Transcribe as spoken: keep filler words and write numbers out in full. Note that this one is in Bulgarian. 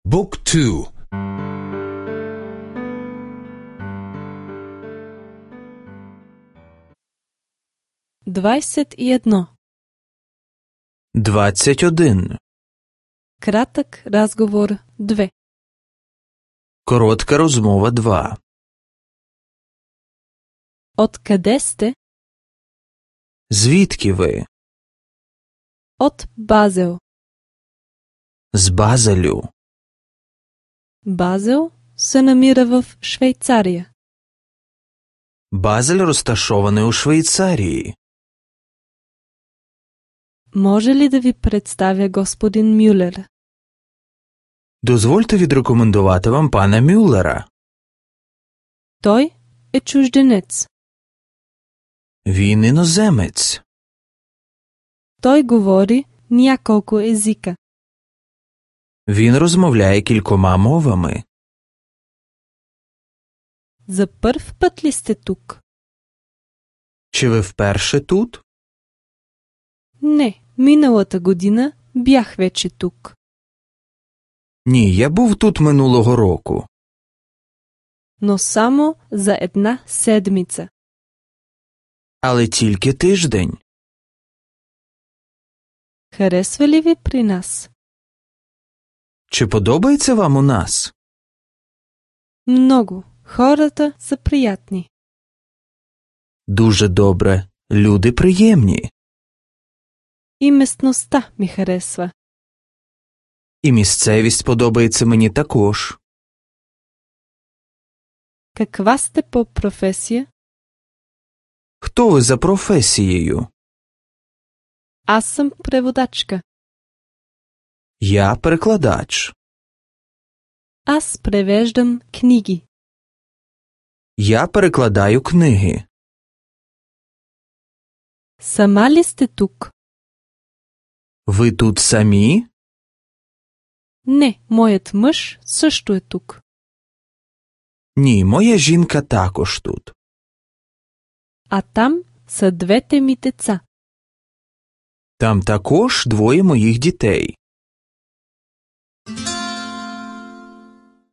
Book two. двадесет и едно. Двадцять один. Кратък разговор две. Коротка розмова два. Откъде сте? Звідки ви? От Базел. З Базелю. Базел се намира в Швейцария. Базель розташований у Швейцарії. Може ли да ви представя господин Мюллер? Дозвольте відрекомендувати вам пана Мюллера. Той е чужденец. Він іноземець. Той говори няколко езика. Він розмовляє кількома мовами. За първ път ли сте тук? Чи ви вперше тут? Не, миналата година бях вече тук. Ні, я був тут минулого року. Но само за една седмица. Але тільки тиждень. Харесва ли ви при нас? Чи подобається вам у нас? Много. Хората са приятни. Дуже добре. Люди приємні. И местността ми харесва. І місцевість подобається мені також. Каква сте по професия? Хто ви за професією? Аз съм преводачка. Я перекладач. Аз превеждам книги. Я перекладаю книги. Сама ли сте тук? Ви тут самі? Не, моят мъж също е тук. Ні, моя жінка також тут. А там са двете ми деца. Там також двоє моїх дітей.